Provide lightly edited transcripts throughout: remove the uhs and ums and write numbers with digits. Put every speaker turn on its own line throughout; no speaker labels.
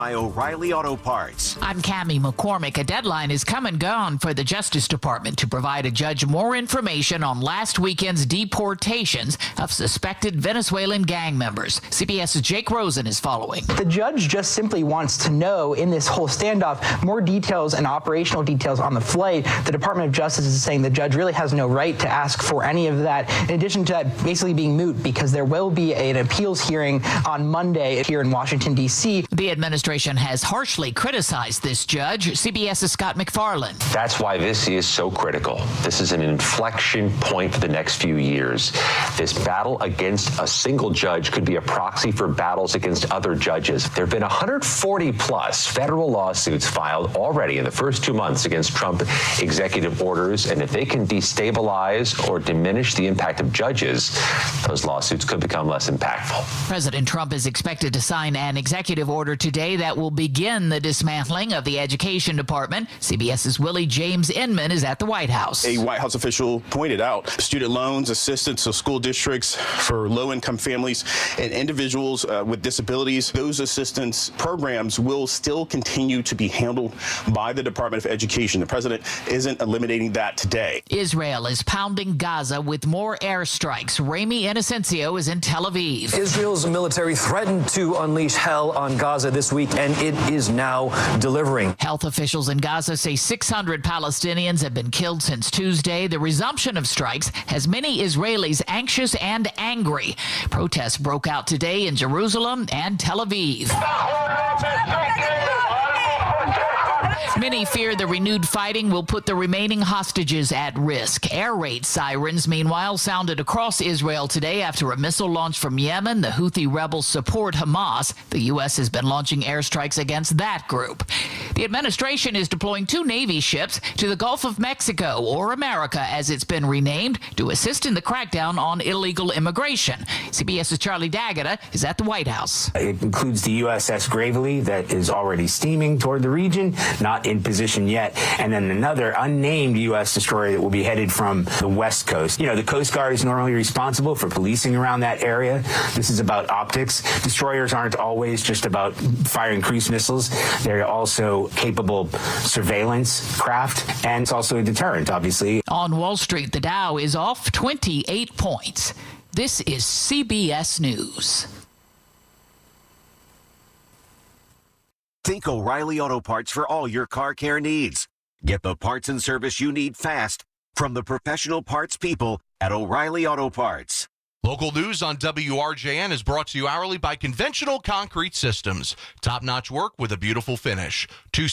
by O'Reilly Auto Parts.
I'm Cammie McCormick. A deadline is come and gone for the Justice Department to provide a judge more information on last weekend's deportations of suspected Venezuelan gang members. CBS's Jake Rosen is following.
The judge just simply wants to know in this whole standoff more details and operational details on the flight. The Department of Justice is saying the judge really has no right to ask for any of that, in addition to that basically being moot because there will be an appeals hearing on Monday here in Washington, D.C.
The administration has harshly criticized this judge. CBS's Scott McFarland.
That's why this is so critical. This is an inflection point for the next few years. This battle against a single judge could be a proxy for battles against other judges. There have been 140 plus federal lawsuits filed already in the first 2 months against Trump executive orders. And if they can destabilize or diminish the impact of judges, those lawsuits could become less impactful.
President Trump is expected to sign an executive order today that will begin the dismantling of the Education Department. CBS's Willie James Inman is at the White House.
A White House official pointed out student loans, assistance to school districts for low-income families and individuals with disabilities. Those assistance programs will still continue to be handled by the Department of Education. The president isn't eliminating that today.
Israel is pounding Gaza with more airstrikes. Ramy Inocencio is in Tel Aviv.
Israel's military threatened to unleash hell on Gaza this week, and it is now delivering.
Health officials in Gaza say 600 Palestinians have been killed since Tuesday. The resumption of strikes has many Israelis anxious and angry. Protests broke out today in Jerusalem and Tel Aviv. Many fear the renewed fighting will put the remaining hostages at risk. Air raid sirens, meanwhile, sounded across Israel today after a missile launch from Yemen. The Houthi rebels support Hamas. The U.S. has been launching airstrikes against that group. The administration is deploying 2 Navy ships to the Gulf of Mexico, or America as it's been renamed, to assist in the crackdown on illegal immigration. CBS's Charlie D'Agata is at the White House.
It includes the USS Gravely that is already steaming toward the region, not in position yet, and then another unnamed U.S. destroyer that will be headed from the West Coast. You know, the Coast Guard is normally responsible for policing around that area. This is about optics. Destroyers aren't always just about firing cruise missiles. They're also capable surveillance craft, and it's also a deterrent, obviously.
On Wall Street, the Dow is off 28 points. This is CBS News.
Think O'Reilly Auto Parts for all your car care needs. Get the parts and service you need fast from the professional parts people at O'Reilly Auto Parts.
Local news on WRJN is brought to you hourly by Conventional Concrete Systems. Top-notch work with a beautiful finish.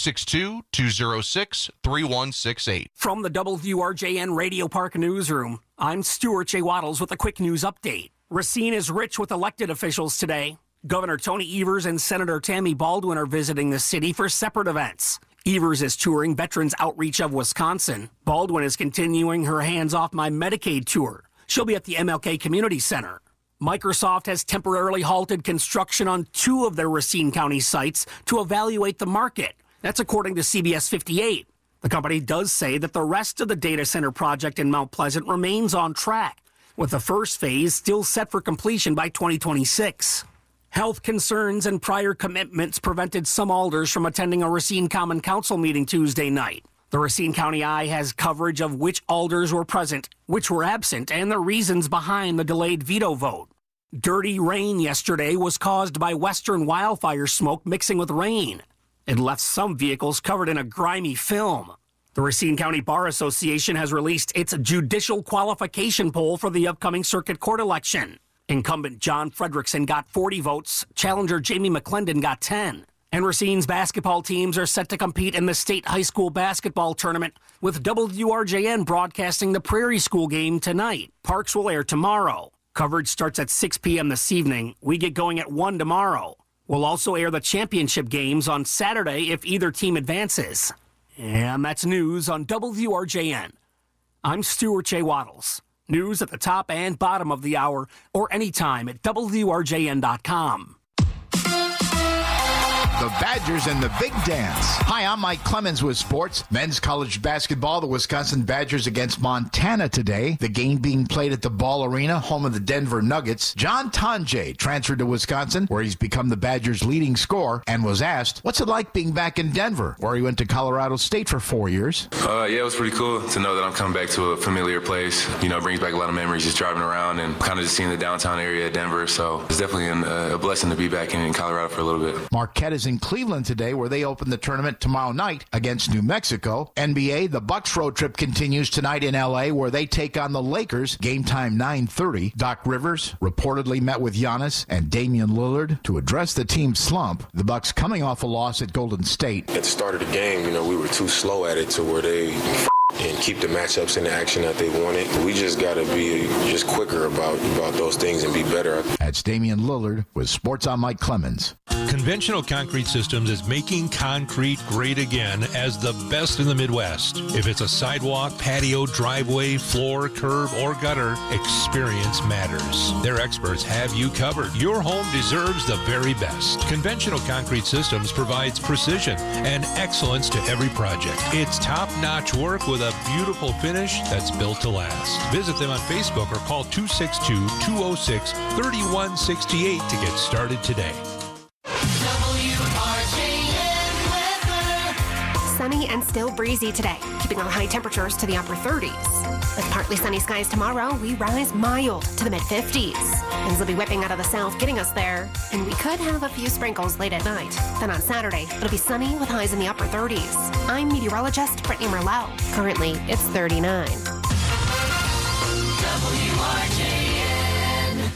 262-206-3168.
From the WRJN Radio Park Newsroom, I'm Stuart J. Waddles with a quick news update. Racine is rich with elected officials today. Governor Tony Evers and Senator Tammy Baldwin are visiting the city for separate events. Evers is touring Veterans Outreach of Wisconsin. Baldwin is continuing her Hands Off My Medicaid tour. She'll be at the MLK Community Center. Microsoft has temporarily halted construction on 2 of their Racine County sites to evaluate the market. That's according to CBS 58. The company does say that the rest of the data center project in Mount Pleasant remains on track, with the first phase still set for completion by 2026. Health concerns and prior commitments prevented some alders from attending a Racine Common Council meeting Tuesday night. The Racine County Eye has coverage of which alders were present, which were absent, and the reasons behind the delayed veto vote. Dirty rain yesterday was caused by western wildfire smoke mixing with rain. It left some vehicles covered in a grimy film. The Racine County Bar Association has released its judicial qualification poll for the upcoming circuit court election. Incumbent John Frederickson got 40 votes. Challenger Jamie McClendon got 10. And Racine's basketball teams are set to compete in the state high school basketball tournament, with WRJN broadcasting the Prairie School game tonight. Parks will air tomorrow. Coverage starts at 6 p.m. this evening. We get going at 1 tomorrow. We'll also air the championship games on Saturday if either team advances. And that's news on WRJN. I'm Stuart J. Waddles. News at the top and bottom of the hour or anytime at WRJN.com.
the Badgers and the Big Dance. Hi, I'm Mike Clemens with sports. Men's college basketball, the Wisconsin Badgers against Montana today. The game being played at the Ball Arena, home of the Denver Nuggets. John Tonje transferred to Wisconsin, where he's become the Badgers' leading scorer, and was asked, what's it like being back in Denver, where he went to Colorado State for 4 years?
Yeah, it was pretty cool to know that I'm coming back to a familiar place. You know, it brings back a lot of memories just driving around and kind of just seeing the downtown area of Denver. So it's definitely a blessing to be back in Colorado for a little bit.
Marquette is in Cleveland today, where they open the tournament tomorrow night against New Mexico. NBA, the Bucks road trip continues tonight in L.A., where they take on the Lakers. Game time 9:30. Doc Rivers reportedly met with Giannis and Damian Lillard to address the team's slump. The Bucks coming off a loss at Golden State.
At the start of the game, we were too slow at it to where they and keep the matchups in the action that they wanted. We just got to be just quicker about those things and be better.
That's Damian Lillard with Sports on Mike Clemens.
Conventional Concrete Systems is making concrete great again as the best in the Midwest. If it's a sidewalk, patio, driveway, floor, curb, or gutter, experience matters. Their experts have you covered. Your home deserves the very best. Conventional Concrete Systems provides precision and excellence to every project. It's top-notch work with a beautiful finish that's built to last. Visit them on Facebook or call 262-206-3168 to get started today.
Sunny and still breezy today, keeping our high temperatures to the upper 30s. With partly sunny skies tomorrow, we rise mild to the mid-50s. Winds will be whipping out of the south, getting us there, and we could have a few sprinkles late at night. Then on Saturday, it'll be sunny with highs in the upper 30s. I'm meteorologist Brittany Merlot. Currently, it's 39.
WRJN.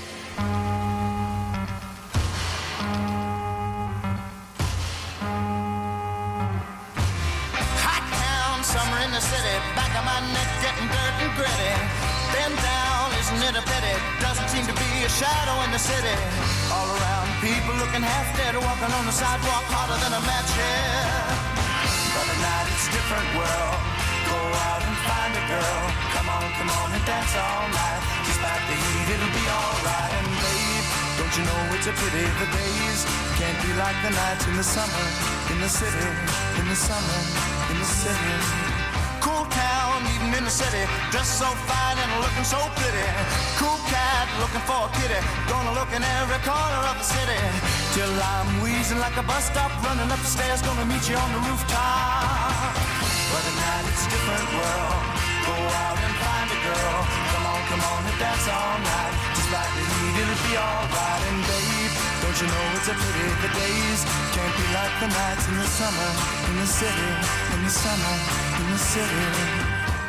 Hot town, summer in the city, back of my neck getting dirt and gritty. Bend down, isn't it a pity? Doesn't seem to be a shadow in the city. All around, people looking half dead, walking on the sidewalk harder than a match here. But at night it's a different world. Go out and find a girl. Come on and dance all night. Despite the heat, it'll be alright. And babe, don't you know it's a pity the days can't be like the nights in the summer, in the city, in the summer, in the city. Cool town, even in the city, dressed so fine and looking so pretty. Cool cat, looking for a kitty, gonna look in every corner of the city. Till I'm wheezing like a bus stop, running up the stairs, gonna meet you on the rooftop. But at night it's a different world. Go out and find a girl. Come on and dance all night. Despite the heat, it'll be alright. And babe, don't you know it's a pity the days can't be like the nights in the summer, in the city, in the summer, in the city.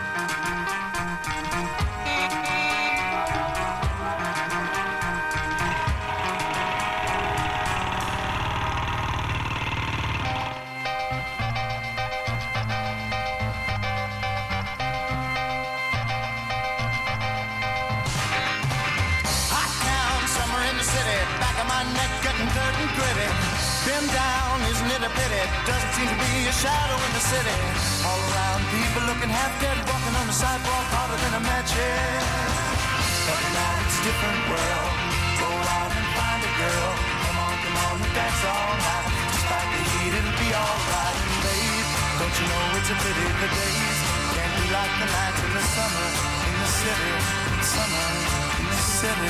Doesn't seem to be a shadow in the city. All around, people looking half dead, walking on the sidewalk harder than a match here. But now it's a different world. Go out and find a girl. Come on and dance all night. Despite the heat, it'll be alright. And babe, don't you know it's a pity the days can't be like the nights in the summer, in the city, summer, in the city.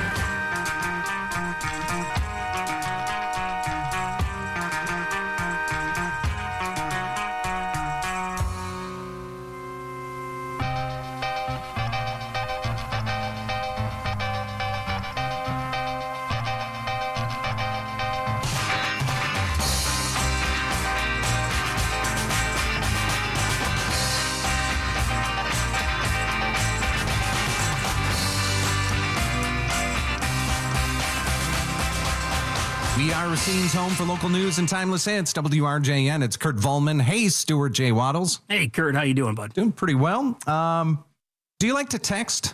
We are Racine's home for local news and timeless hits. WRJN. It's Kurt Volman. Hey, Stuart J. Waddles.
Hey, Kurt. How you doing, bud?
Doing pretty well. Do you like to text?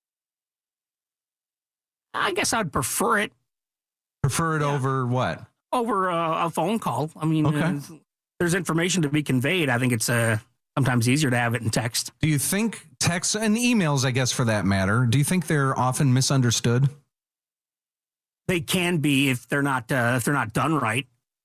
I guess I'd prefer it.
Prefer it over what?
Over a phone call. I mean,
okay.
There's information to be conveyed. I think it's sometimes easier to have it in text.
Do you think texts and emails, I guess, for that matter, do you think they're often misunderstood?
They can be if they're not done right.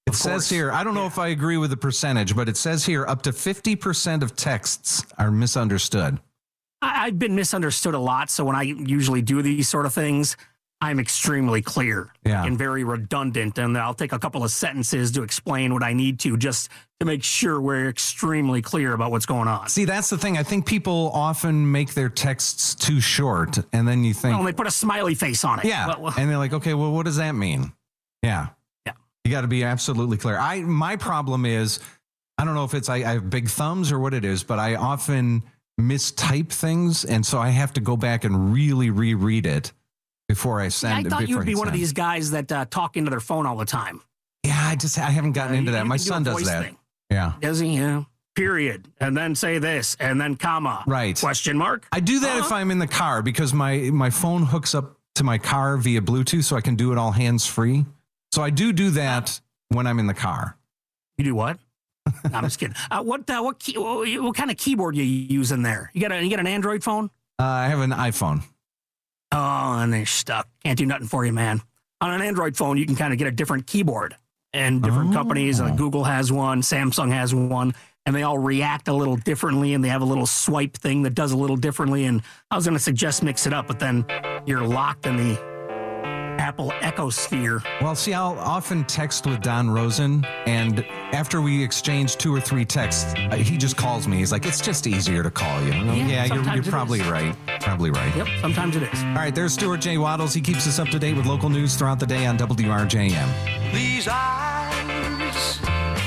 It says here, I don't know if I agree with the percentage, but it says here up to 50% of texts are misunderstood.
I've been misunderstood a lot, so when I usually do these sort of things, I'm extremely clear and very redundant, and I'll take a couple of sentences to explain what I need to just to make sure we're extremely clear about what's going on.
See, that's the thing. I think people often make their texts too short, and then you think...
Well, they put a smiley face on it.
Yeah, and they're like, okay, well, what does that mean? Yeah. You got to be absolutely clear. My problem is, I don't know if it's I have big thumbs or what it is, but I often mistype things, and so I have to go back and really reread it before I send it.
I thought you would be one of these guys that talk into their phone all the time.
Yeah, I haven't gotten into that. My son does that. Thing. Yeah.
Does he? Yeah. Period. And then say this, and then comma.
Right.
Question mark.
I do that if I'm in the car because my phone hooks up to my car via Bluetooth, so I can do it all hands-free. So I do that when I'm in the car.
You do what? No, I'm just kidding. What kind of keyboard you use in there? You got an Android phone?
I have an iPhone.
Oh, and they're stuck. Can't do nothing for you, man. On an Android phone, you can kind of get a different keyboard. And different companies, Google has one, Samsung has one, and they all react a little differently, and they have a little swipe thing that does a little differently. And I was going to suggest mix it up, but then you're locked in the Apple Ecosphere.
Well, see, I'll often text with Don Rosen, and after we exchange 2 or 3 texts, he just calls me. He's like, it's just easier to call you. Yeah, you're probably right. Probably right.
Yep, sometimes it is.
All right, there's Stuart J. Waddles. He keeps us up to date with local news throughout the day on WRJM.
These eyes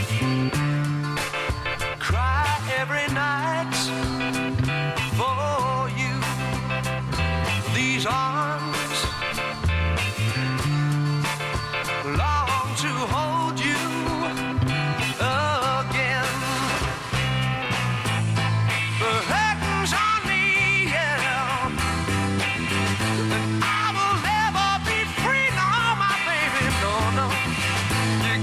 cry every night for you. These arms long to hold you again. The curtains on me, yeah. I will never be free, no, my baby, no, no. You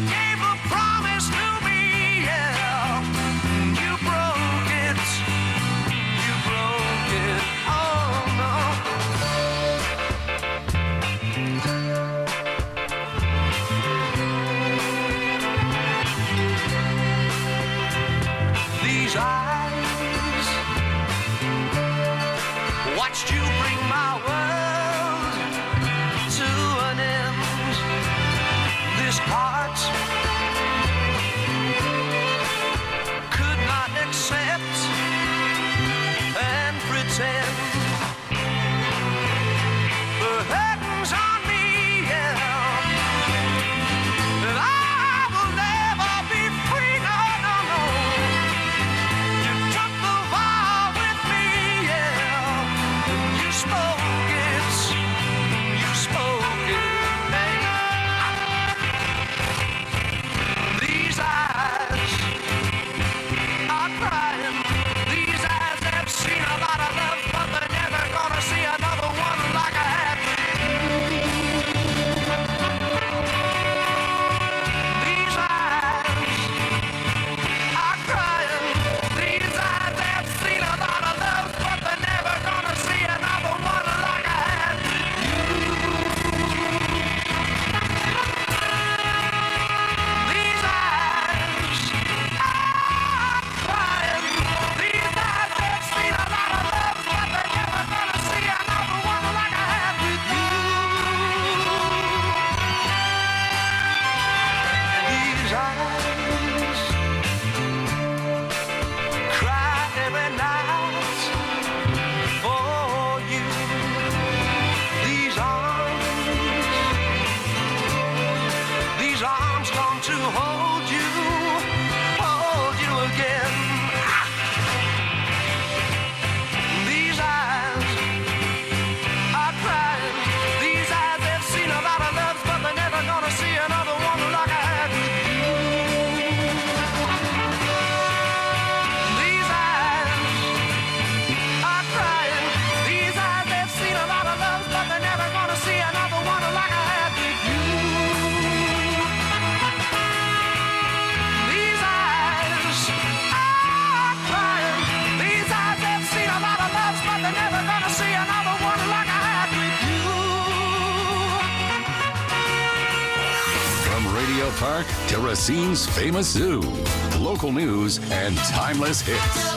park to Racine's famous zoo. Local news and timeless hits.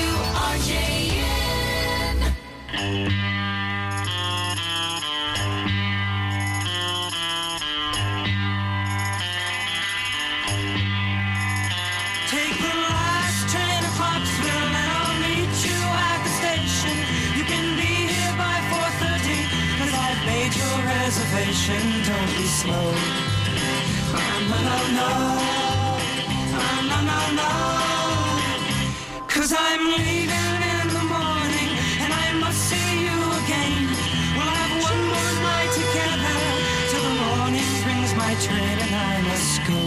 Take the last train to Pottsville and I'll meet you at the station. You can be here by 4:30 'cause I've made your reservation. Don't be slow. No. 'Cause I'm leaving in the morning and I must see you again. We'll have one more night together till the morning brings my train and I must go.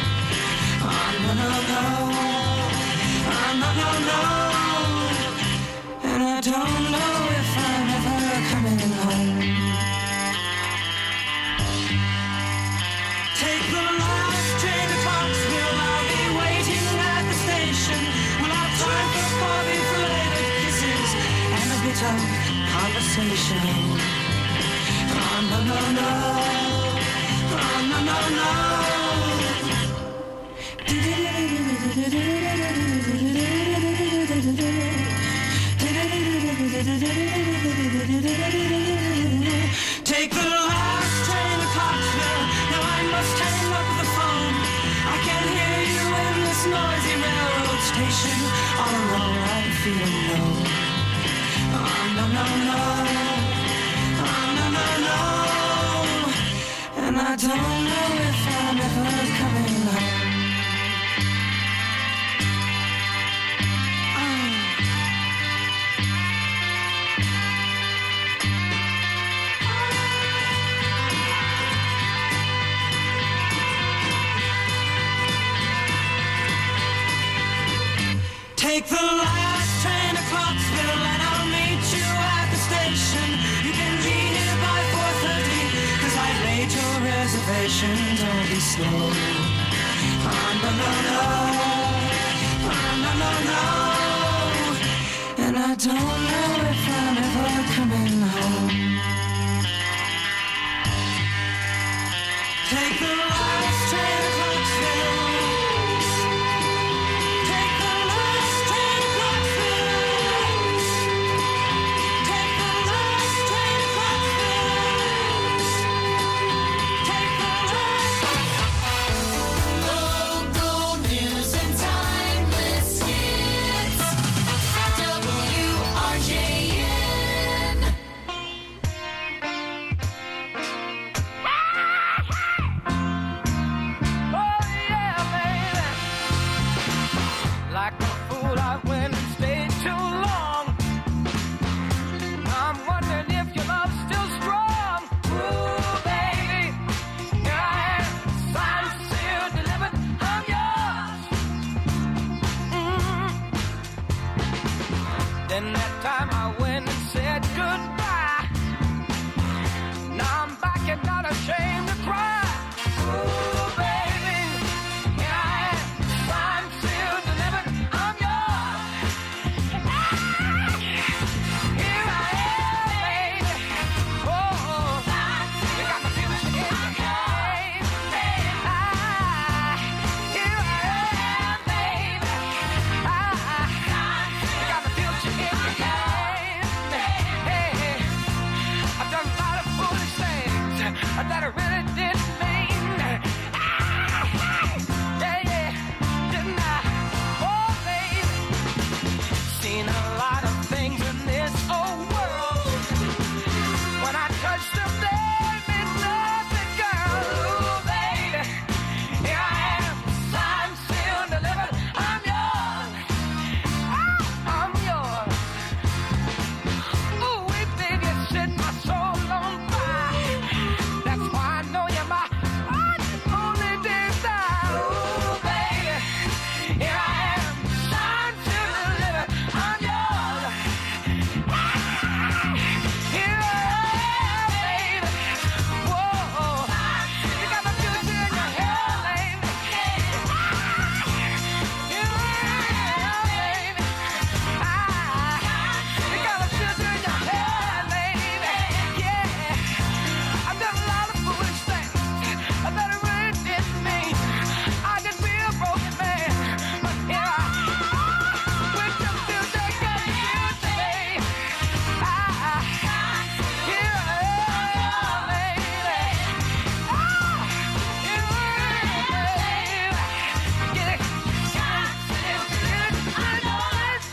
No. And I don't know if I'm ever coming home. Take the last train to Pottsville. I'll be waiting at the station. We'll have time for coffee-flavored kisses and a bit of conversation. No. Take the last train to Pottsville. Now I must hang up the phone. I can hear you in this noisy railroad station. All alone I'm feeling low. No. And I don't know if I'm ever coming home. Take the last train to Clarksville and I'll meet you at the station. You can be here by 4:30 'cause I've made your reservation. Don't be slow. No. And I don't know if I'm ever coming home. Take the last train to Clarksville. Hey.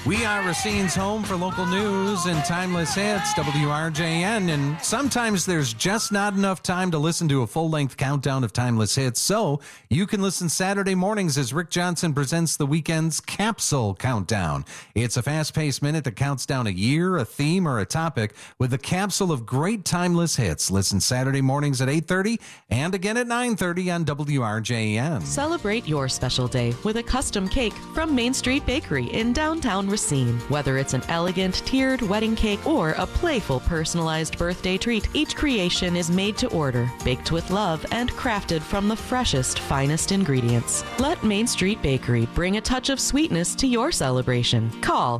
We are Racine's home for local news and timeless hits, WRJN. And sometimes there's just not enough time to listen to a full-length countdown of timeless hits. So you can listen Saturday mornings as Rick Johnson presents the weekend's Capsule Countdown. It's a fast-paced minute that counts down a year, a theme, or a topic with a capsule of great timeless hits. Listen Saturday mornings at 8:30 and again at 9:30 on WRJN.
Celebrate your special day with a custom cake from Main Street Bakery in downtown Racine. Whether it's an elegant tiered wedding cake or a playful personalized birthday treat, each creation is made to order, baked with love, and crafted from the freshest, finest ingredients. Let Main Street Bakery bring a touch of sweetness to your celebration. Call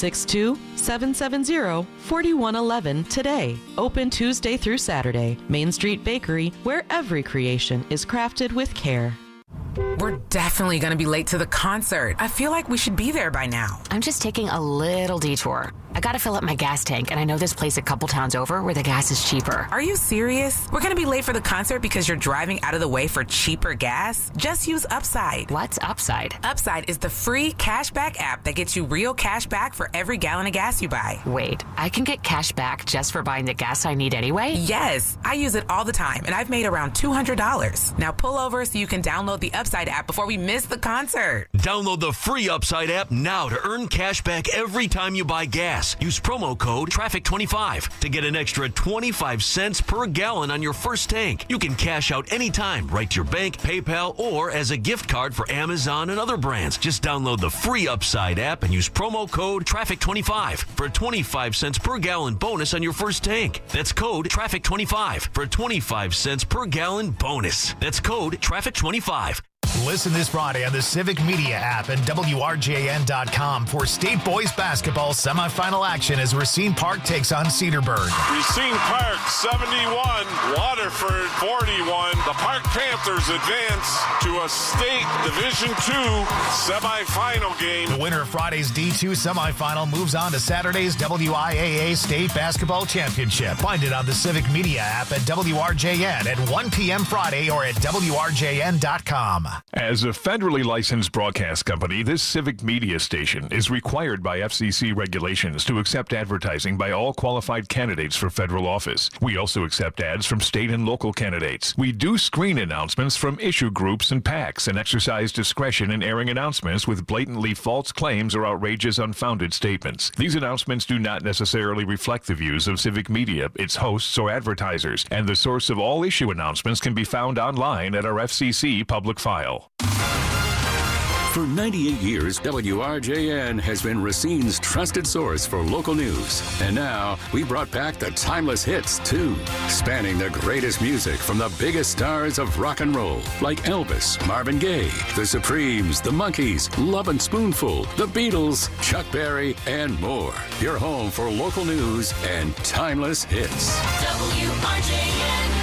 262-770-4111 today. Open Tuesday through Saturday. Main Street Bakery, where every creation is crafted with care.
We're definitely going to be late to the concert. I feel like we should be there by now.
I'm just taking a little detour. I gotta fill up my gas tank, and I know this place a couple towns over where the gas is cheaper.
Are you serious? We're going to be late for the concert because you're driving out of the way for cheaper gas? Just use Upside.
What's Upside?
Upside is the free cashback app that gets you real cash back for every gallon of gas you buy.
Wait, I can get cash back just for buying the gas I need anyway?
Yes, I use it all the time, and I've made around $200. Now pull over so you can download the Upside app before we miss the concert.
Download the free Upside app now to earn cash back every time you buy gas. Use promo code TRAFFIC25 to get an extra 25 cents per gallon on your first tank. You can cash out anytime, right to your bank, PayPal, or as a gift card for Amazon and other brands. Just download the free Upside app and use promo code TRAFFIC25 for a 25 cents per gallon bonus on your first tank. That's code TRAFFIC25 for a 25 cents per gallon bonus. That's code TRAFFIC25.
Listen this Friday on the Civic Media app and WRJN.com for State Boys basketball semifinal action as Racine Park takes on Cedarburg.
Racine Park 71, Waterford 41. The Park Panthers advance to a state Division II semifinal game.
The winner of Friday's D2 semifinal moves on to Saturday's WIAA State Basketball Championship. Find it on the Civic Media app at WRJN at 1 p.m. Friday or at WRJN.com.
As a federally licensed broadcast company, this Civic Media station is required by FCC regulations to accept advertising by all qualified candidates for federal office. We also accept ads from state and local candidates. We do screen announcements from issue groups and PACs and exercise discretion in airing announcements with blatantly false claims or outrageous, unfounded statements. These announcements do not necessarily reflect the views of Civic Media, its hosts, or advertisers, and the source of all issue announcements can be found online at our FCC public file.
For 98 years, WRJN has been Racine's trusted source for local news. And now, we brought back the timeless hits, too, spanning the greatest music from the biggest stars of rock and roll, like Elvis, Marvin Gaye, The Supremes, The Monkees, Lovin' Spoonful, The Beatles, Chuck Berry, and more. Your home for local news and timeless hits.
WRJN.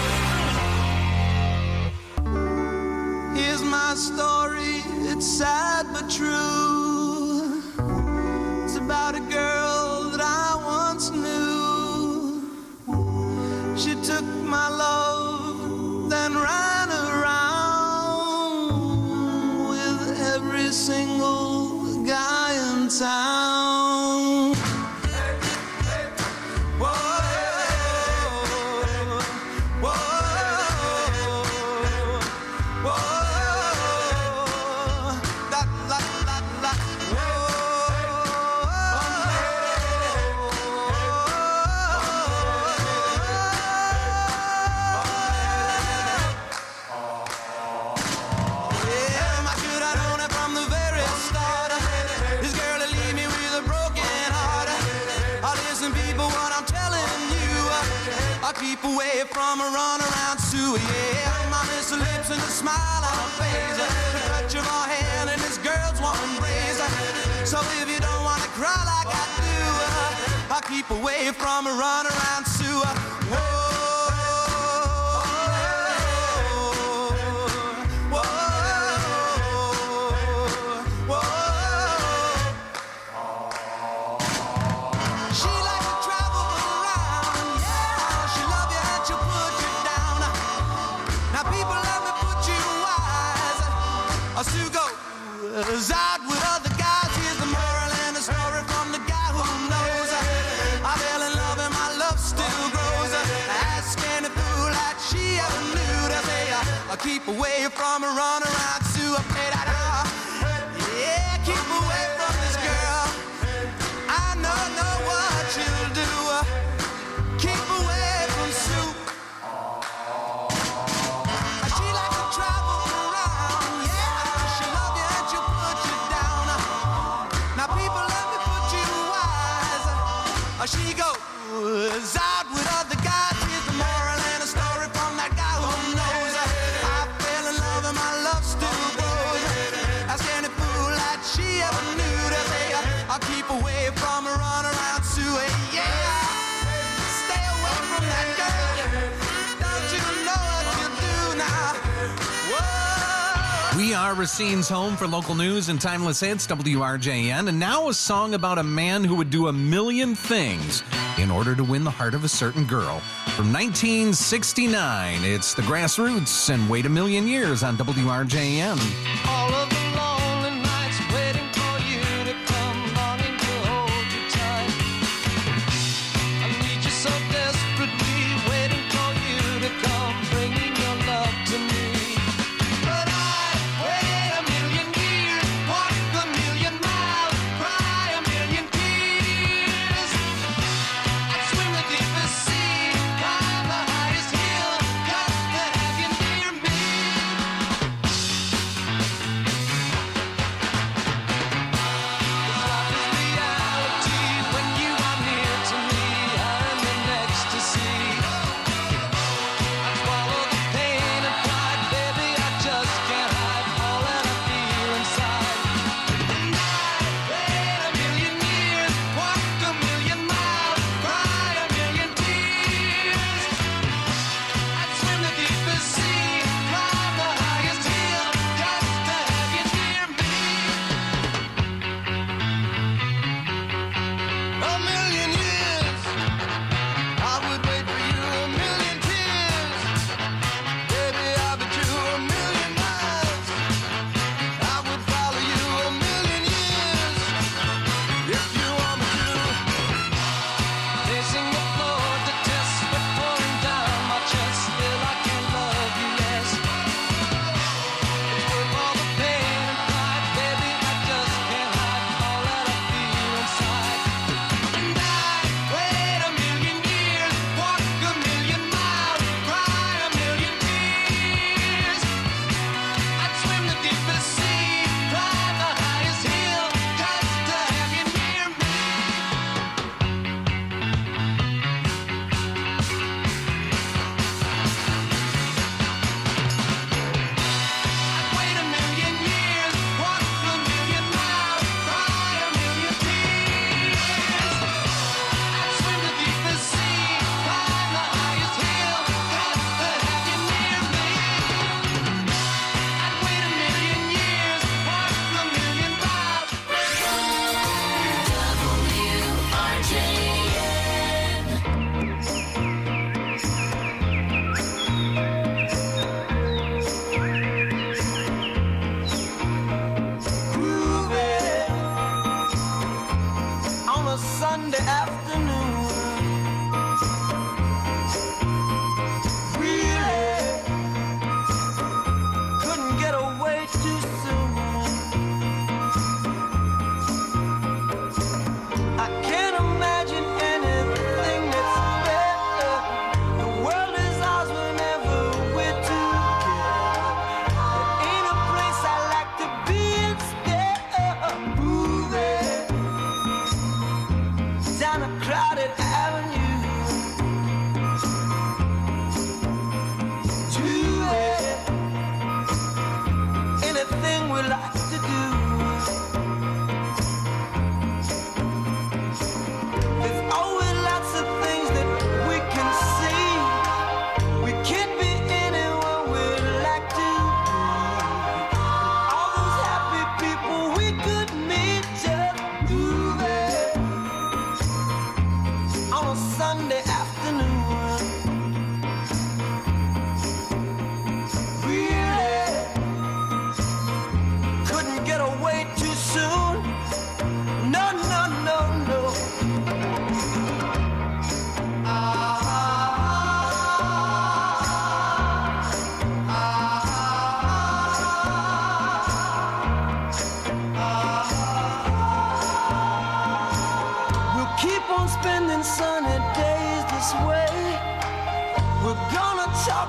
Here's my story, it's sad but true. It's about a girl that I once knew. She took my love, then ran around with every single guy in town. Keep away from a runaround Sue, yeah. My miss her lips and a smile on her face, the touch of her hand and this girl's warm embrace. So if you don't want to cry like I do, I'll keep away from a runaround Sue. Whoa. Sue goes out with other guys. Here's the moral and the story. run around to a play that yeah, keep away from this girl. I know what you'll do. Keep away from Sue. She likes to travel around, yeah. She'll love you and she'll put you down. Now people, let me put you wise. She goes out with other guys. Here's the moral and a story from that guy who knows. I fell in love and my love still grows. Ask any fool that she ever knew to say, I'll keep away from a run around to a yeah. Stay away from that girl. Don't you know what you do now? Whoa.
We are Racine's home for local news and timeless hits, WRJN. And now a song about a man who would do a million things in order to win the heart of a certain girl. From 1969, it's the Grassroots and Wait a Million Years on WRJN.
All of the lonely nights waiting for you to come, longing to hold you tight. I need you so desperately, waiting for you to come, bringing your love to me. But I wait a million years, walk a million miles, cry a million tears. I'd swim the deepest sea, climb the highest hill, just to have you near me.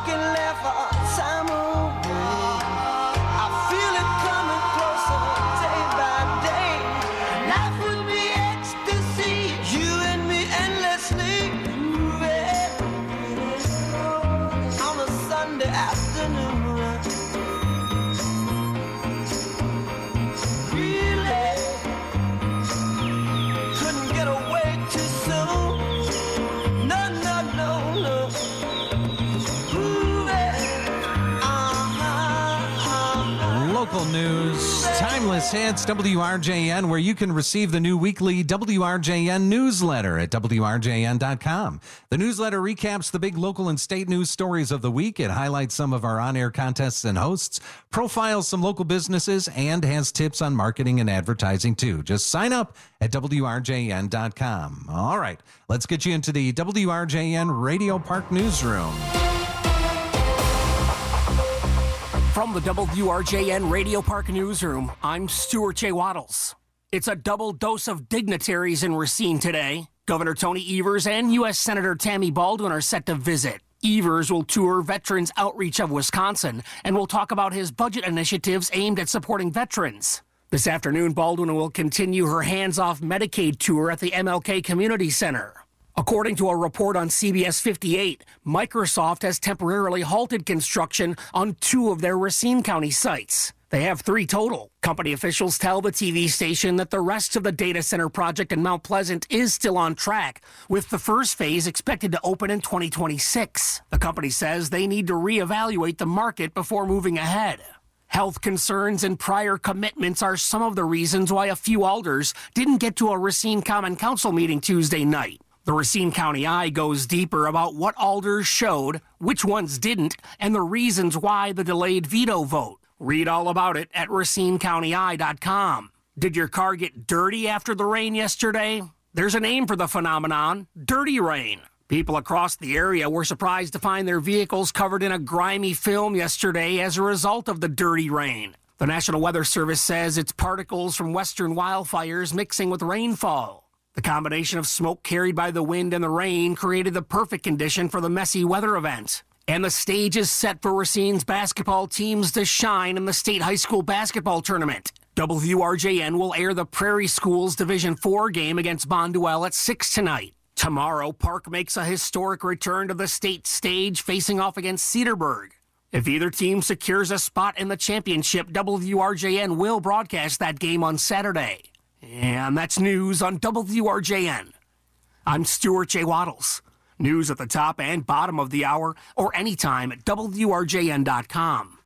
can laugh our time away. I feel it coming closer day by day. Life would be ecstasy, you and me endlessly moving on a Sunday afternoon. Really couldn't get away too soon. No, no, no, no.
Local news, timeless hits, WRJN, where you can receive the new weekly WRJN newsletter at WRJN.com. The newsletter recaps the big local and state news stories of the week. It highlights some of our on-air contests and hosts, profiles some local businesses, and has tips on marketing and advertising, too. Just sign up at WRJN.com. All right, let's get you into the WRJN Radio Park Newsroom.
From the WRJN Radio Park Newsroom, I'm Stuart J. Waddles. It's a double dose of dignitaries in Racine today. Governor Tony Evers and U.S. Senator Tammy Baldwin are set to visit. Evers will tour Veterans Outreach of Wisconsin and will talk about his budget initiatives aimed at supporting veterans. This afternoon, Baldwin will continue her hands-off Medicaid tour at the MLK Community Center. According to a report on CBS 58, Microsoft has temporarily halted construction on 2 of their Racine County sites. They have 3 total. Company officials tell the TV station that the rest of the data center project in Mount Pleasant is still on track, with the first phase expected to open in 2026. The company says they need to reevaluate the market before moving ahead. Health concerns and prior commitments are some of the reasons why a few alders didn't get to a Racine Common Council meeting Tuesday night. The Racine County Eye goes deeper about what alders showed, which ones didn't, and the reasons why the delayed veto vote. Read all about it at RacineCountyEye.com. Did your car get dirty after the rain yesterday? There's a name for the phenomenon, dirty rain. People across the area were surprised to find their vehicles covered in a grimy film yesterday as a result of the dirty rain. The National Weather Service says it's particles from western wildfires mixing with rainfall. The combination of smoke carried by the wind and the rain created the perfect condition for the messy weather event. And the stage is set for Racine's basketball teams to shine in the state high school basketball tournament. WRJN will air the Prairie Schools Division IV game against Bonduelle at 6 tonight. Tomorrow, Park makes a historic return to the state stage, facing off against Cedarburg. If either team secures a spot in the championship, WRJN will broadcast that game on Saturday. And that's news on WRJN. I'm Stuart J. Waddles. News at the top and bottom of the hour or anytime at WRJN.com.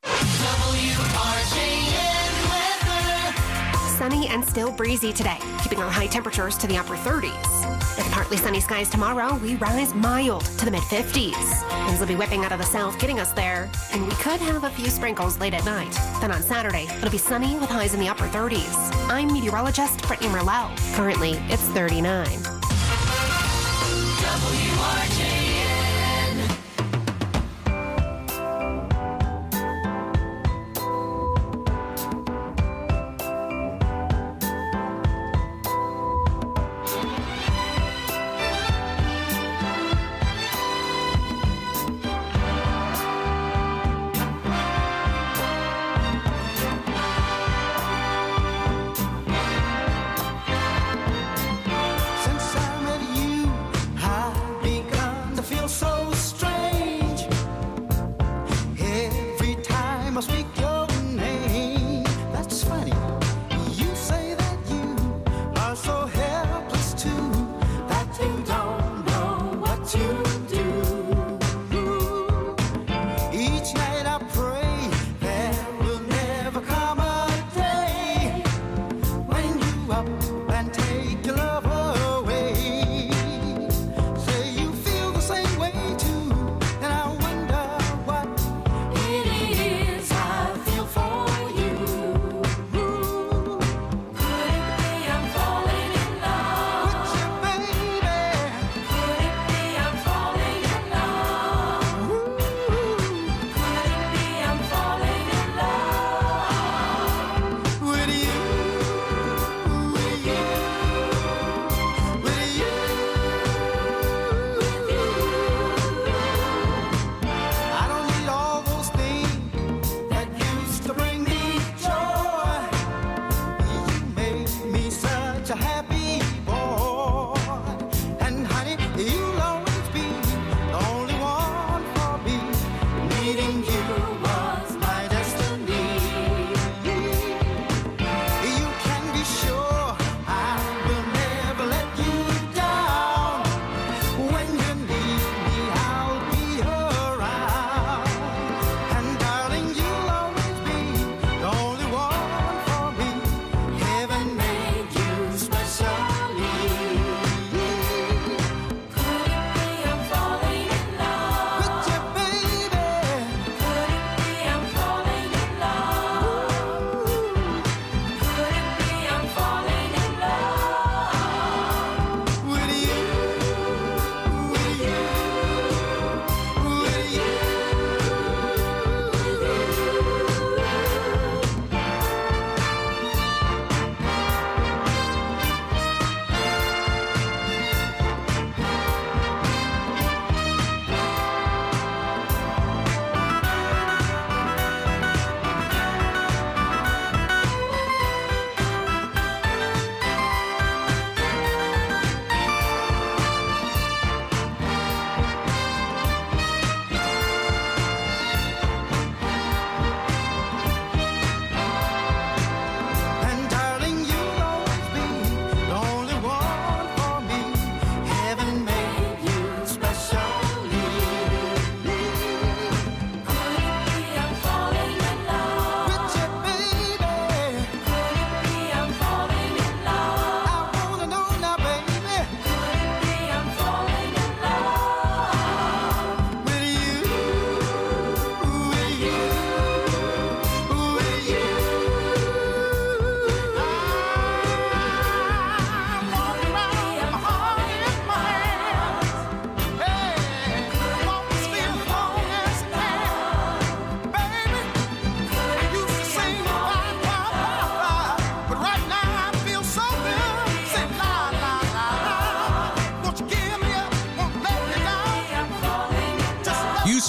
Sunny and still breezy today, keeping our high temperatures to the upper 30s. With partly sunny skies tomorrow, we rise mild to the mid-50s. Winds will be whipping out of the south, getting us there, and we could have a few sprinkles late at night. Then on Saturday, it'll be sunny with highs in the upper 30s. I'm meteorologist Brittany Merlau. Currently, it's 39.
WRJN.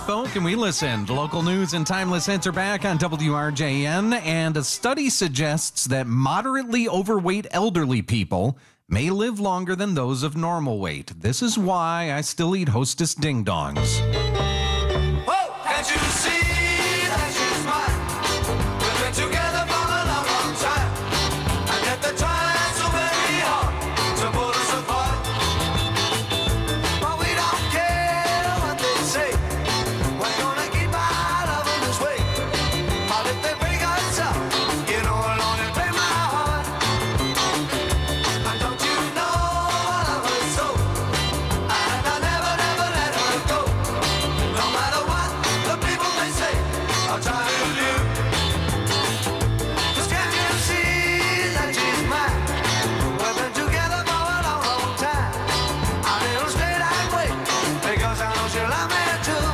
spoke and we listened. Local news and timeless hits are back on WRJN, and a study suggests that moderately overweight elderly people may live longer than those of normal weight. This is why I still eat Hostess Ding Dongs.
Oh, can't you see that she's mine? We've been together for a long, long time, and yet the time's so very hard to pull us apart. But we don't care what they say. We're gonna keep our love in this way. But if they break us up, you know alone and break my heart. And don't you know I love her so? And I'll never, never let her go. No matter what the people may say, I'll try to do. 'Cause can't you see that she's mine? We've been together for a long, long time, and it'll stay that way because I know she'll love me too.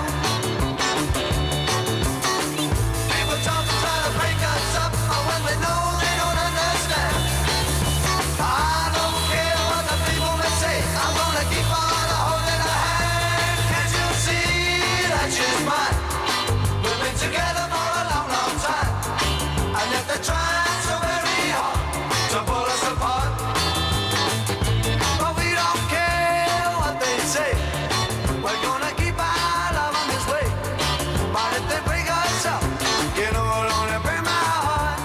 People talk and try to break us up, but when we know they don't understand. I don't care what the people may say, I'm gonna keep on holding her hand. Can't you see that she's mine? We've been together for a long, long time, and yet they're trying so very hard to pull us apart. But we don't care what they say. We're gonna keep our love in this way. But if they break us up, you know it'll only break my heart.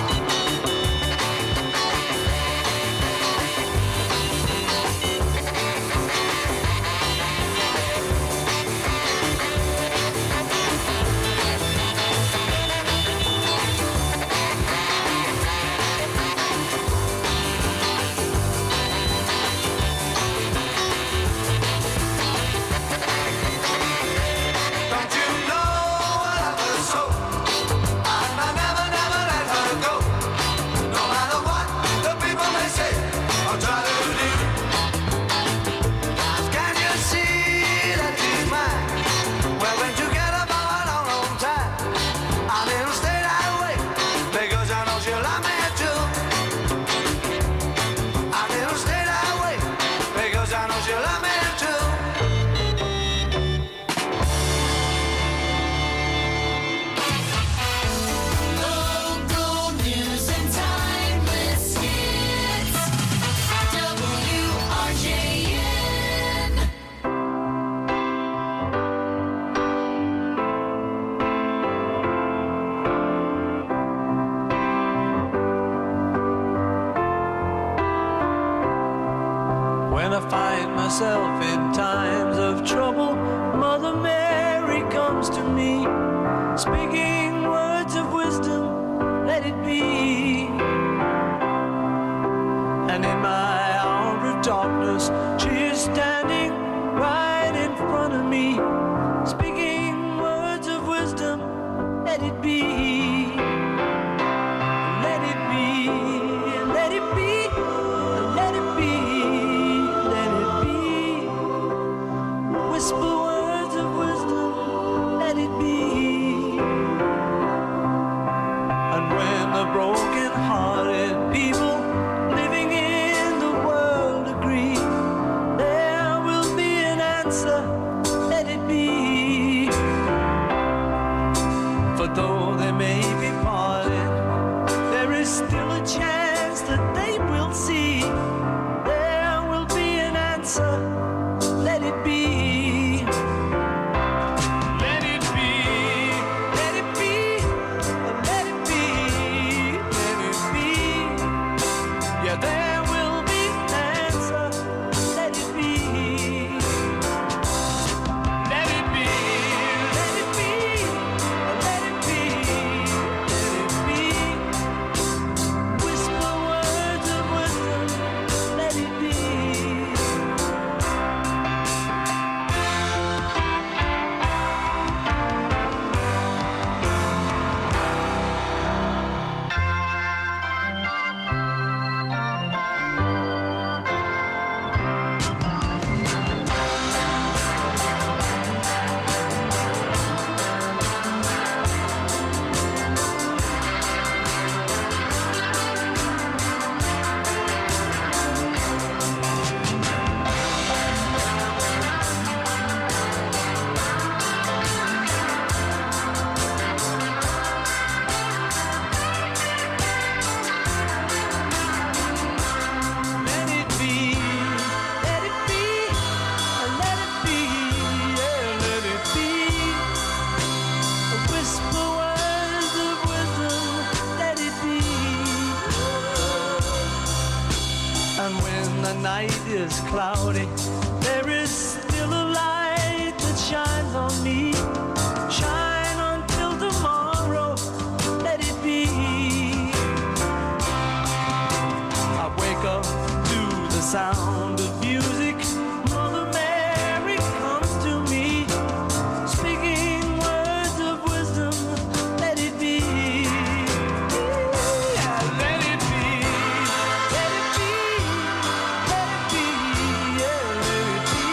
Don't you know I love her so? And I'll never, never let her go. No matter what the people may say, I'll try to do. 'Cause can't you see that she's mine? We've been together for a long, long time, and it'll stay that way because I know she'll love me too. And it'll stay that way because I know she'll love me too.
Local news and timeless hits. WRJN.
When I find myself in times of trouble, Mother Mary comes to me, speaking words of wisdom, let it be. And in my hour of darkness, she is standing right in front of me, speaking words of wisdom, let it be. Let it be, let it be, let it be, let it be. Whisper words of wisdom, let it be. And when the broken-hearted people living in the world agree, there will be an answer, let it be. For though they may be parted, there is still a chance that they will see. There will be an answer, let it be. Let it be, let it be, let it be, let it be. Yeah, there will be an answer, let it be. Let it be, let it be, let it be, let it be. Whisper words of wisdom, let it be.
And when the night is cloudy, there is still a light that shines on me. Shine until tomorrow, let it be. I wake up to the sound of music. Mother Mary comes to me, speaking words of wisdom, let it be. Yeah, let it be. Let it be. Let it be. Yeah, let it be.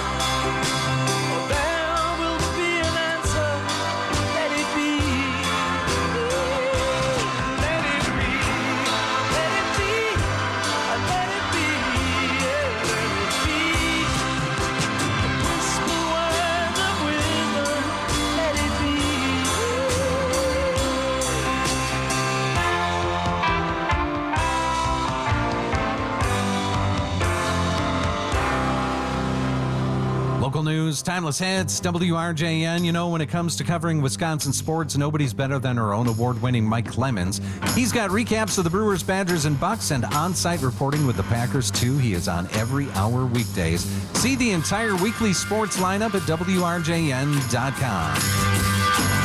There will be an answer. Let it be. Let it be. Let it be. Let it be. Yeah, let it be. Whisper words of wisdom. Let it be.
Local news, timeless hits, WRJN. You know, when it comes to covering Wisconsin sports, nobody's better than our own award-winning Mike Clemens. He's got recaps of the Brewers, Badgers, and Bucks, and on-site reporting with the Packers, too. He is on every hour weekdays. See the entire weekly sports lineup at WRJN.com.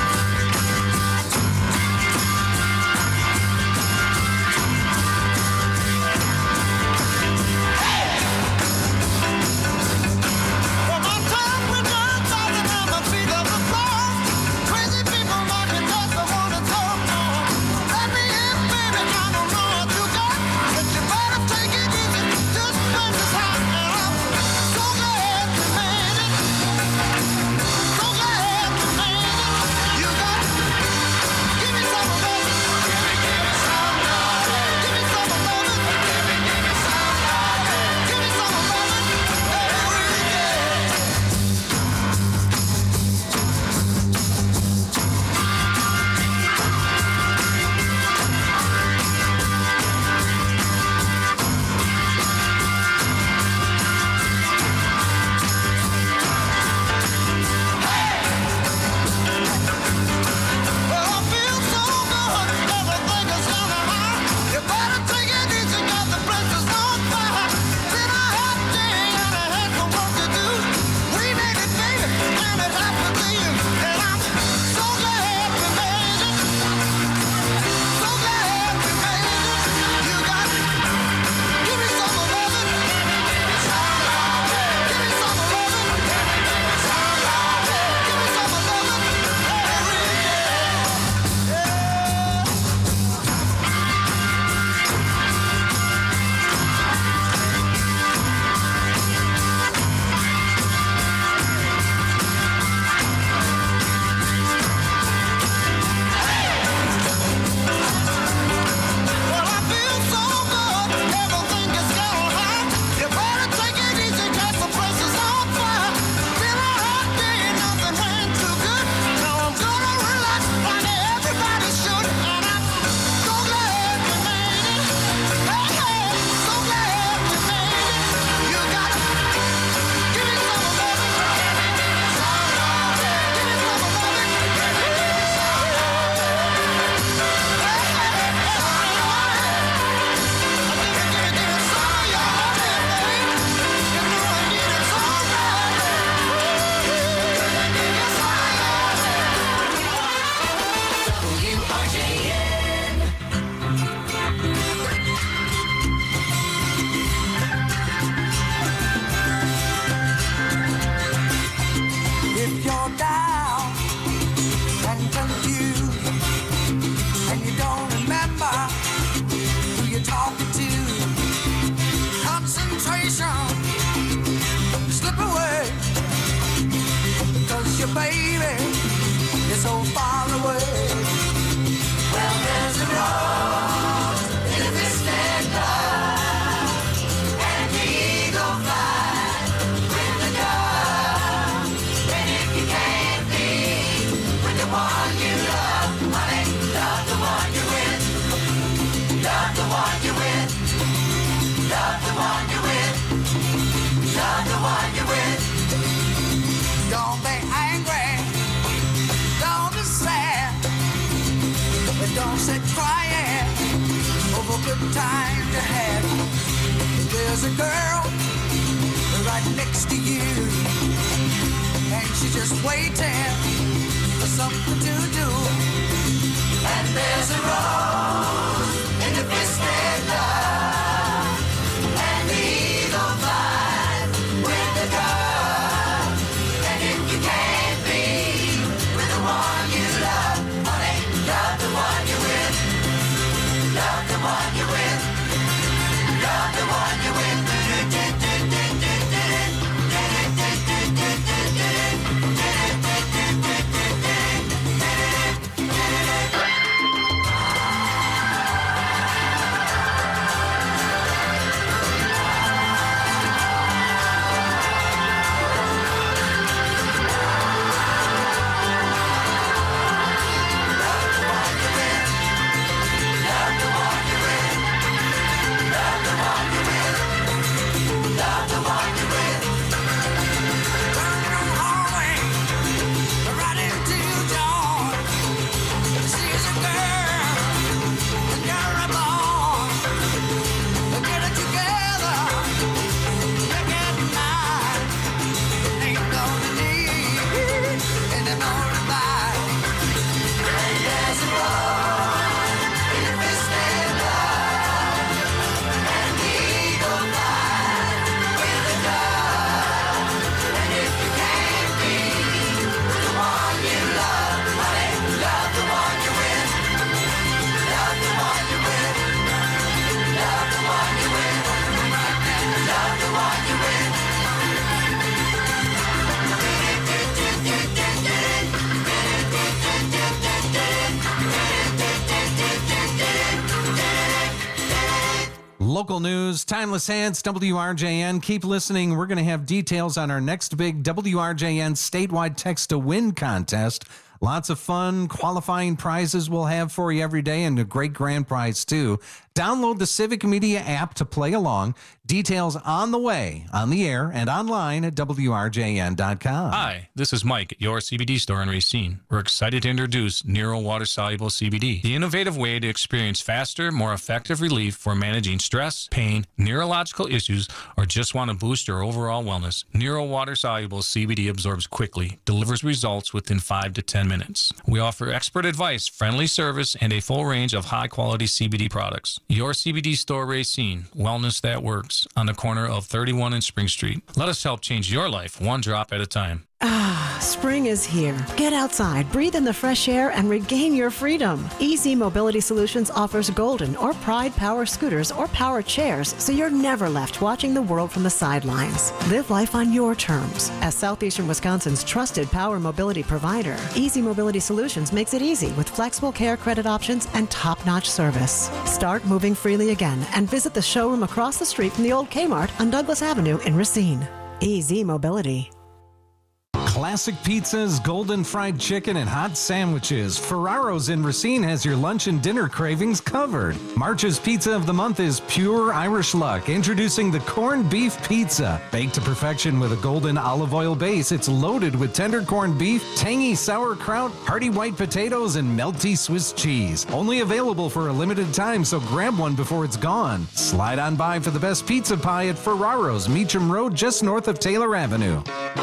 Don't sit crying over good times you had.
There's a girl right next to you, and she's just waiting for something to do. And there's a rose in the twisted love, and the eagle flies with the dove. And if you can't be with the one you love, honey, love the one you're with. Love the one you're with. Love the one you're with.
Local news, Timeless Hits, WRJN. Keep listening. We're going to have details on our next big WRJN statewide Text to Win contest. Lots of fun qualifying prizes we'll have for you every day, and a great grand prize, too. Download the Civic Media app to play along. Details on the way, on the air, and online at WRJN.com.
Hi, this is Mike at your CBD store in Racine. We're excited to introduce Nero Water-Soluble CBD, the innovative way to experience faster, more effective relief for managing stress, pain, neurological issues, or just want to boost your overall wellness. Nero Water-Soluble CBD absorbs quickly, delivers results within 5 to 10 minutes. We offer expert advice, friendly service, and a full range of high-quality CBD products. Your CBD store Racine, wellness that works, on the corner of 31 and Spring Street. Let us help change your life one drop at a time.
Spring is here. Get outside, breathe in the fresh air, and regain your freedom. Easy Mobility Solutions offers Golden or Pride power scooters or power chairs, so you're never left watching the world from the sidelines. Live life on your terms. As Southeastern Wisconsin's trusted power mobility provider, Easy Mobility Solutions makes it easy with flexible care credit options and top-notch service. Start moving freely again and visit the showroom across the street from the old Kmart on Douglas Avenue in Racine. Easy Mobility.
Classic pizzas, golden fried chicken, and hot sandwiches. Ferraro's in Racine has your lunch and dinner cravings covered. March's Pizza of the Month is pure Irish luck. Introducing the corned beef pizza. Baked to perfection with a golden olive oil base, it's loaded with tender corned beef, tangy sauerkraut, hearty white potatoes, and melty Swiss cheese. Only available for a limited time, so grab one before it's gone. Slide on by for the best pizza pie at Ferraro's, Meacham Road, just north of Taylor Avenue.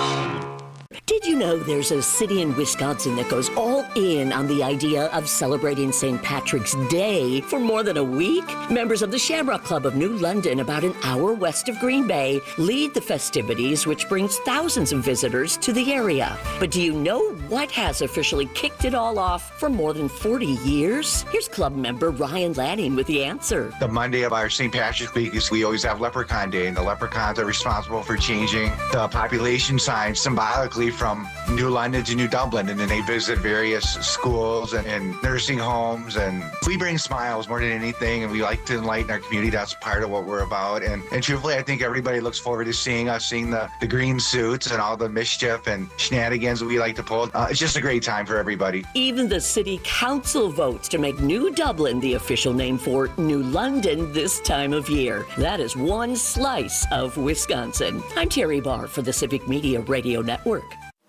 Did you know there's a city in Wisconsin that goes all in on the idea of celebrating St. Patrick's Day for more than a week? Members of the Shamrock Club of New London, about an hour west of Green Bay, lead the festivities, which brings thousands of visitors to the area. But do you know what has officially kicked it all off for more than 40 years? Here's club member Ryan Lanning with the answer.
The Monday of our St. Patrick's Week is we always have Leprechaun Day, and the leprechauns are responsible for changing the population signs symbolically from New London to New Dublin, and then they visit various schools and nursing homes, and we bring smiles more than anything, and we like to enlighten our community. That's part of what we're about, and truthfully, I think everybody looks forward to seeing us, seeing the green suits and all the mischief and shenanigans we like to pull. It's just a great time for everybody.
Even the city council votes to make New Dublin the official name for New London this time of year. That is one slice of Wisconsin. I'm Terry Barr for the Civic Media Radio Network.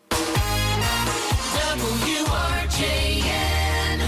WRJN.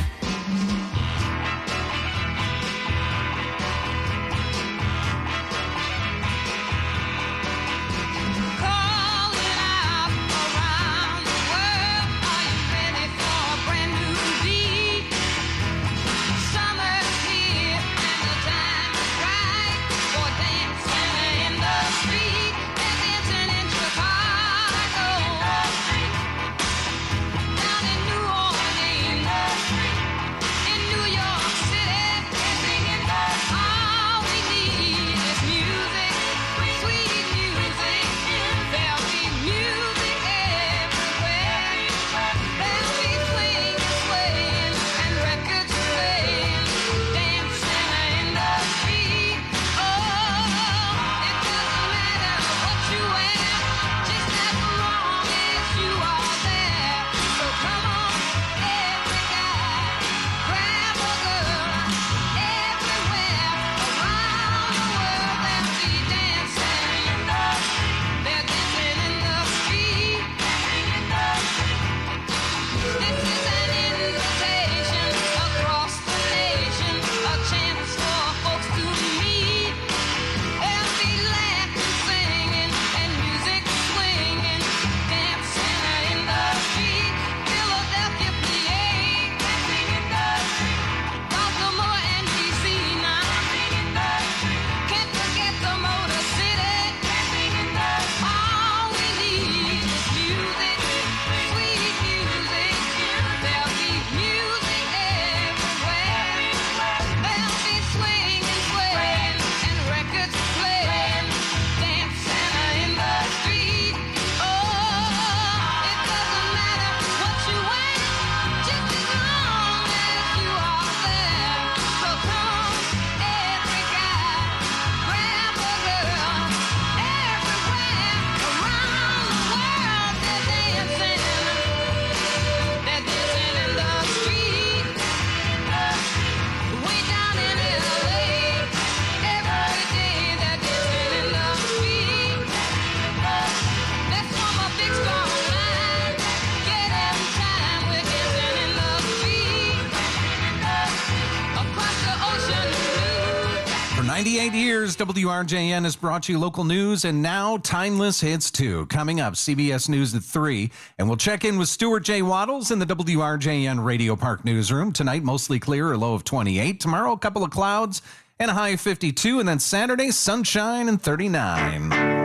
98 years, WRJN has brought you local news and now Timeless Hits 2. Coming up, CBS News at 3. And we'll check in with Stuart J. Waddles in the WRJN Radio Park newsroom. Tonight, mostly clear, a low of 28. Tomorrow, a couple of clouds and a high of 52. And then Saturday, sunshine and 39.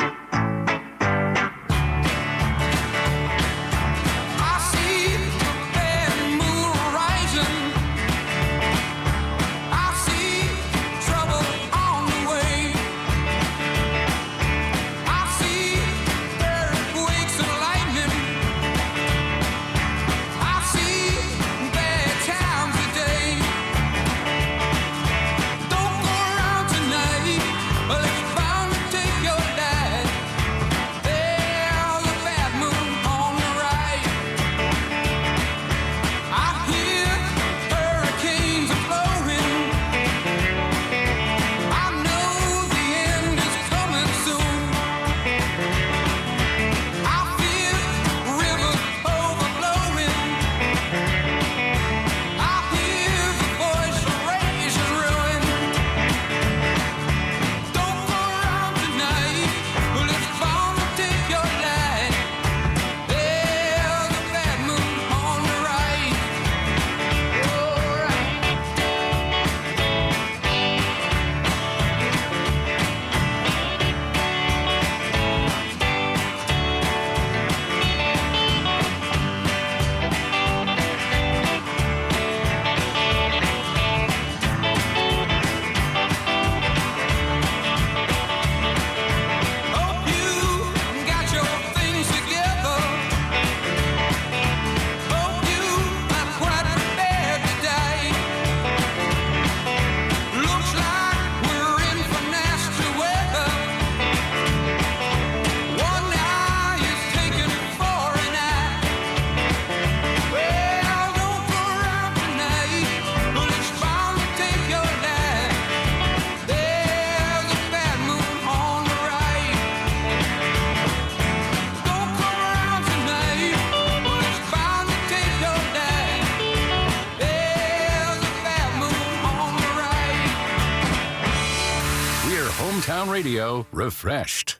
Hometown Radio refreshed.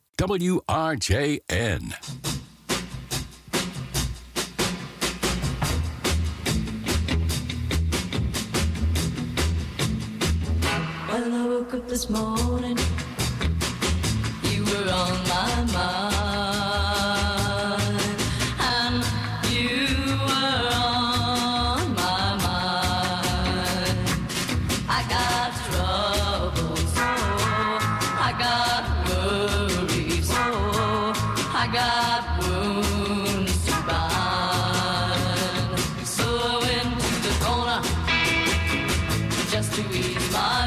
WRJN.
When I woke up this morning, you were on my mind, and you were on my mind. I got troubles, I got worries, I got wounds to bind. So I went to the corner just to ease my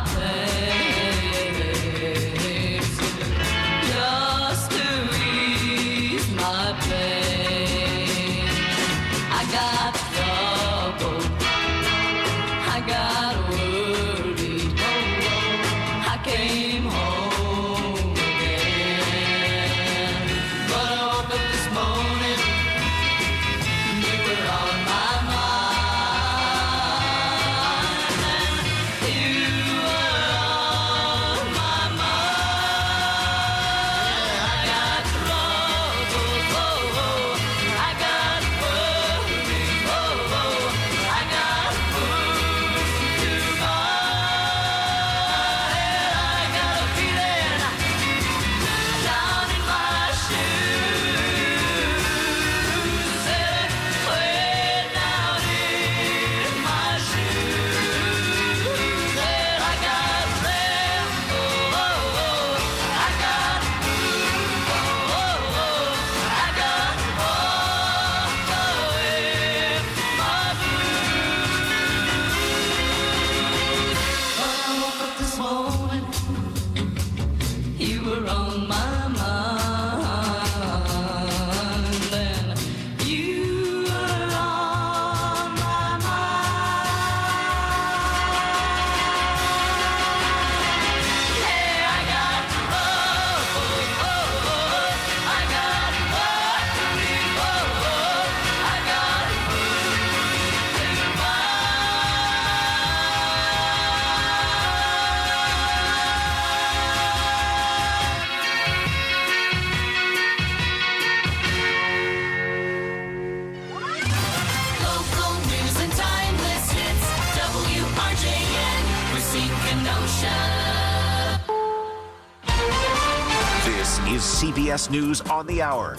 pain, just to ease my pain. I got trouble, I got worried, I came home again. But I woke up this morning, you were on my mind, and you were on my mind. I got trouble, I got worries, I got wounds to bind. I got
This is CBS News on the Hour,